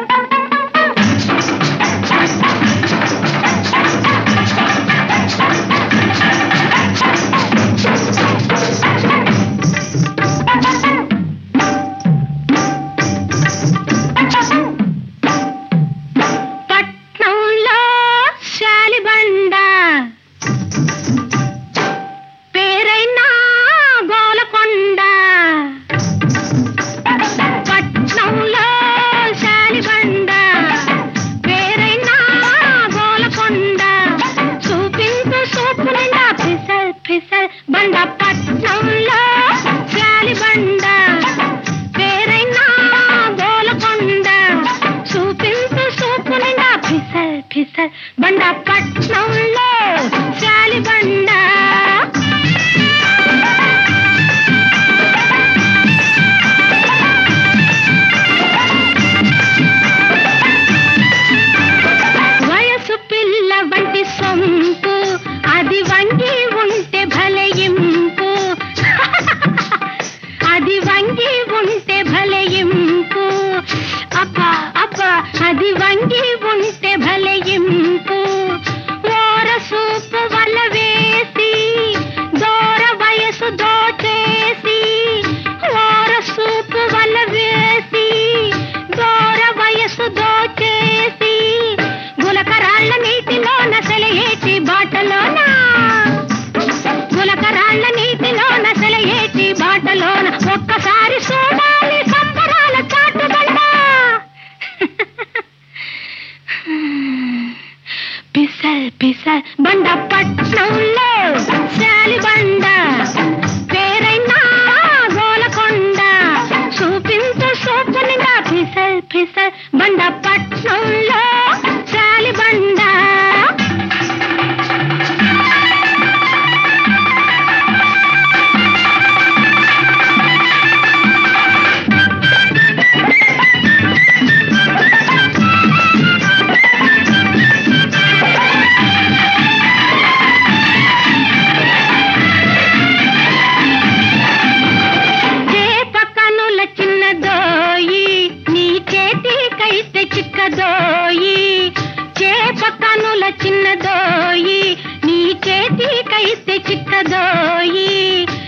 బండపట్నంలో శాలిబండ వయసు పిల్ల వంటి సొంపు అది వంగి ఉంటే భలయింపు అది వంగి ఉంటే భలయింపు అబ్బా అబ్బా అది వంగి ఉంటే భలయింపు ఓర సూపు వల వేసి దూర వయసు దోచేసి ఓర సూపు వల వేసి దూర వయసు దోచేసి గులకరాళ్ళ నీటిలోన సెలయేటి బాటలోన గులకరాళ్ళ నీటిలోన సెలయేటి బాటలోన ఒక్కసారి చూడాలి సంబరాల చాటుబండ పిసల్ పిసల్ బండపట్నంలో శాలిబండ పేరైనా గోలకొండ చూపించు సూపు నిండా పిసల్ పిసల్ బండపట్నంలో శాలిబండ చిక్కదోయి చేప కనుల చిన్నదోయి నీ చేతికైతే చిక్కదోయి